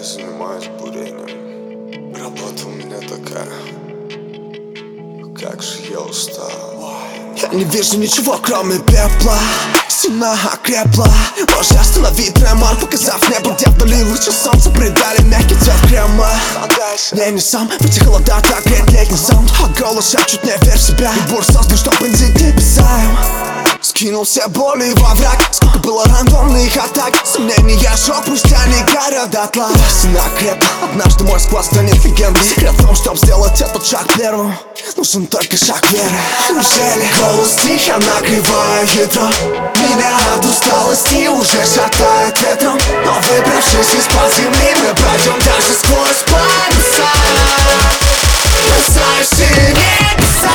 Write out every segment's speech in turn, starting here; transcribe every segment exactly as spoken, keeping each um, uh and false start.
занимаюсь бурением. Работа у меня такая. Как же я устал. Я не вижу ничего, кроме пепла. Стена окрепла. Можно остановить тремор, показав небо, где вдали лучи солнца придали мягкий цвет крема. Я не сам, в эти холода так греет летний саунд. А голос шепчет, не верь в себя. Прибор создан, чтоб пронзить небеса. Скинул все боли во враг. Сколько было рандомных атак. Сомнения шок, пусть они горят дотла. Стена крепла, однажды мой склад станет легендой. Секрет в том, чтоб сделать этот шаг первым, нужен только шаг веры. Неужели голос тихо накрывает дрон? Меня от усталости уже шатает ветром. Но выбравшись из-под земли, мы пройдем даже сквозь полюса. Бросающие небеса.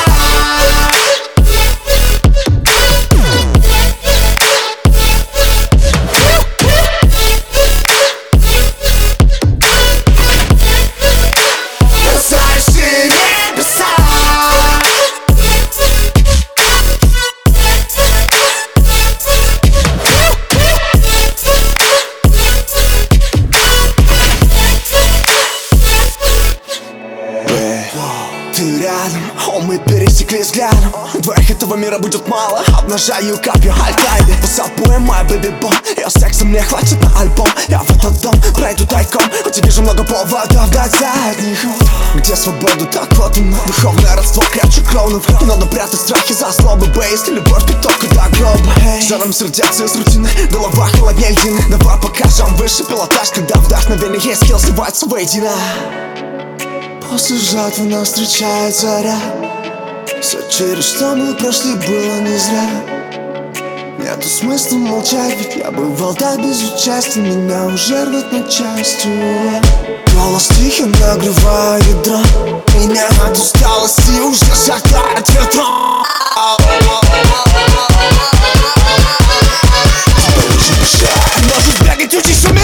Ты рядом, о, мы пересеклись взглядом. Двоих этого мира будет мало. Обнажаю копья Аль-Каиды. Посапуя мой бэби-бом. Ее секса мне хватит на альбом. Я в этот дом пройду тайком. Хоть и вижу много поводов дать задний ход. Где свободу, так вот он. Духовное родство крепче кровных. Не надо прятать страхи за злобы. Бейс, любовь только до гроба. Жаром сердец из рутины. Голова холоднее льдины. Давай покажем выше пилотаж. Когда вдохновение скилл сливается воедино. После жатвы нас встречает заря. Все через что мы прошли было не зря. Нету смысла молчать, ведь я бывал так безучастен. Меня уже рвет на части. Голос тихо нагревает дрон. Меня от усталости уже шатает ветром. Может бегать, учись умирать.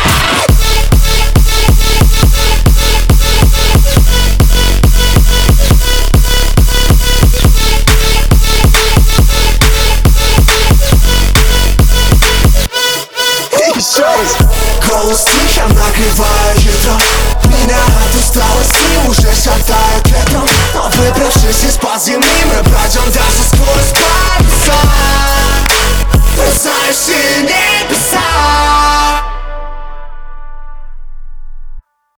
Голос тихо накрывает дрон. Меня от усталости уже шатает ветром. Но выбравшись из-под земли, мы пройдем даже